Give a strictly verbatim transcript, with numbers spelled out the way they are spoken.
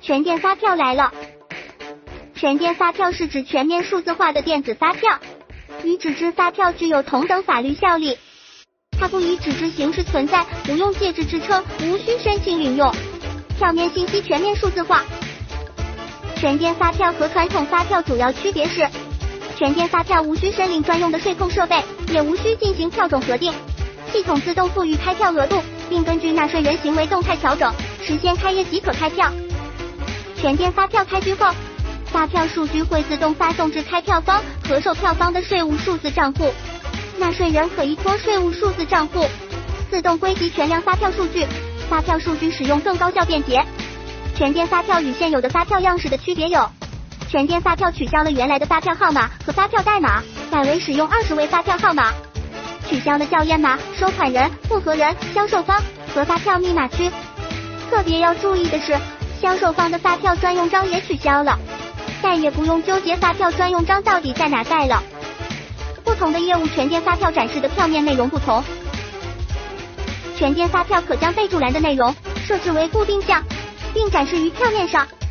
全电发票来了。全电发票是指全面数字化的电子发票，与纸质发票具有同等法律效力。它不以纸质形式存在，不用介质支撑，无需申请领用。票面信息全面数字化。全电发票和传统发票主要区别是，全电发票无需申领专用的税控设备，也无需进行票种核定，系统自动赋予开票额度，并根据纳税人行为动态调整，实现开业即可开票。全电发票开具后，发票数据会自动发送至开票方和售票方的税务数字账户，纳税人可依托税务数字账户自动归集全量发票数据，发票数据使用更高效便捷。全电发票与现有的发票样式的区别有：全电发票取消了原来的发票号码和发票代码，改为使用二十位发票号码，取消了校验码、收款人、复核人、销售方和发票密码区。特别要注意的是，销售方的发票专用章也取消了，再也不用纠结发票专用章到底在哪盖了。不同的业务全电发票展示的票面内容不同，全电发票可将备注栏的内容设置为固定项，并展示于票面上。